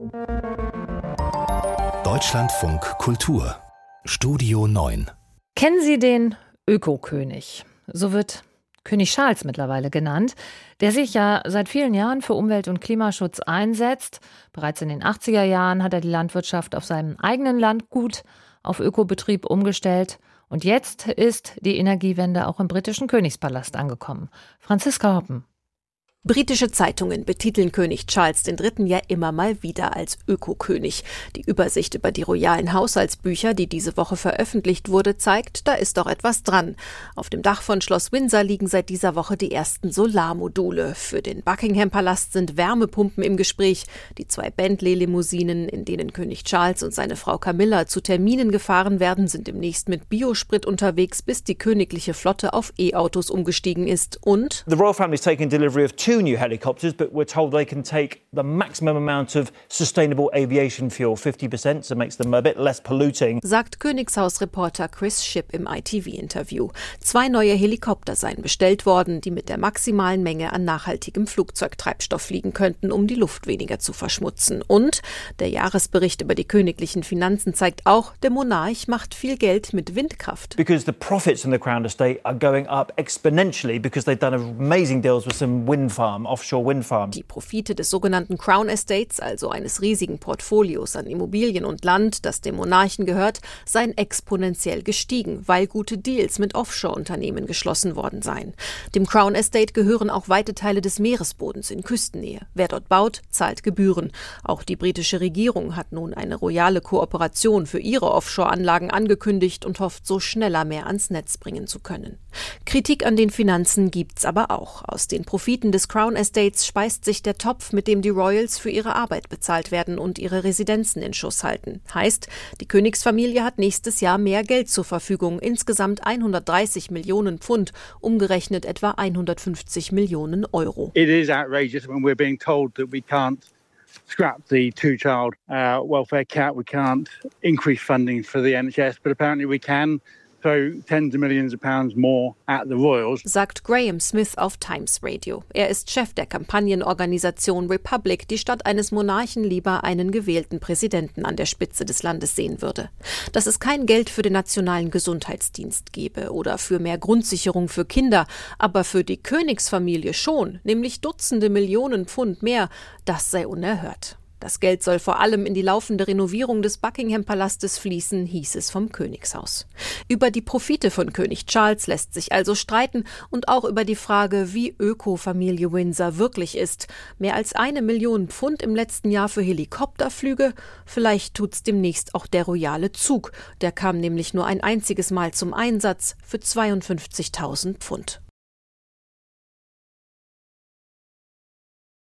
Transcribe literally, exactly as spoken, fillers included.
Deutschlandfunk Kultur Studio neun. Kennen Sie den Ökokönig? So wird König Charles mittlerweile genannt, der sich ja seit vielen Jahren für Umwelt- und Klimaschutz einsetzt. Bereits in den achtziger Jahren hat er die Landwirtschaft auf seinem eigenen Landgut auf Ökobetrieb umgestellt. Und jetzt ist die Energiewende auch im britischen Königspalast angekommen. Franziska Hoppen. Britische Zeitungen betiteln König Charles der Dritte. ja immer mal wieder als Ökokönig. Die Übersicht über die royalen Haushaltsbücher, die diese Woche veröffentlicht wurde, zeigt, da ist doch etwas dran. Auf dem Dach von Schloss Windsor liegen seit dieser Woche die ersten Solarmodule. Für den Buckingham-Palast sind Wärmepumpen im Gespräch. Die zwei Bentley-Limousinen, in denen König Charles und seine Frau Camilla zu Terminen gefahren werden, sind demnächst mit Biosprit unterwegs, bis die königliche Flotte auf E-Autos umgestiegen ist. Und The Royal Family is taking delivery of two new helicopters, but we're told they can take the maximum amount of sustainable aviation fuel, fifty percent, so makes them a bit less polluting, sagt Königshausreporter Chris Shipp im I T V-Interview. Zwei neue Helikopter seien bestellt worden, die mit der maximalen Menge an nachhaltigem Flugzeugtreibstoff fliegen könnten, um die Luft weniger zu verschmutzen. Und der Jahresbericht über die königlichen Finanzen zeigt auch, der Monarch macht viel Geld mit Windkraft. because the profits in the Crown Estate are going up exponentially because they've done amazing deals with some wind farms. Offshore Wind Farms. Die Profite des sogenannten Crown Estates, also eines riesigen Portfolios an Immobilien und Land, das dem Monarchen gehört, seien exponentiell gestiegen, weil gute Deals mit Offshore-Unternehmen geschlossen worden seien. Dem Crown Estate gehören auch weite Teile des Meeresbodens in Küstennähe. Wer dort baut, zahlt Gebühren. Auch die britische Regierung hat nun eine royale Kooperation für ihre Offshore-Anlagen angekündigt und hofft, so schneller mehr ans Netz bringen zu können. Kritik an den Finanzen gibt's aber auch. Aus den Profiten des Crown Estates speist sich der Topf, mit dem die Royals für ihre Arbeit bezahlt werden und ihre Residenzen in Schuss halten. Heißt, die Königsfamilie hat nächstes Jahr mehr Geld zur Verfügung, insgesamt hundertdreißig Millionen Pfund, umgerechnet etwa hundertfünfzig Millionen Euro. It is outrageous when we're being told that we can't scrap the two-child uh, welfare cap, we can't increase funding for the N H S, but apparently we can. So tens of millions of pounds more at the Royals, sagt Graham Smith auf Times Radio. Er ist Chef der Kampagnenorganisation Republic, die statt eines Monarchen lieber einen gewählten Präsidenten an der Spitze des Landes sehen würde. Dass es kein Geld für den nationalen Gesundheitsdienst gebe oder für mehr Grundsicherung für Kinder, aber für die Königsfamilie schon, nämlich Dutzende Millionen Pfund mehr, das sei unerhört. Das Geld soll vor allem in die laufende Renovierung des Buckingham-Palastes fließen, hieß es vom Königshaus. Über die Profite von König Charles lässt sich also streiten und auch über die Frage, wie Öko-Familie Windsor wirklich ist. Mehr als eine Million Pfund im letzten Jahr für Helikopterflüge? Vielleicht tut's demnächst auch der royale Zug. Der kam nämlich nur ein einziges Mal zum Einsatz für zweiundfünfzigtausend Pfund.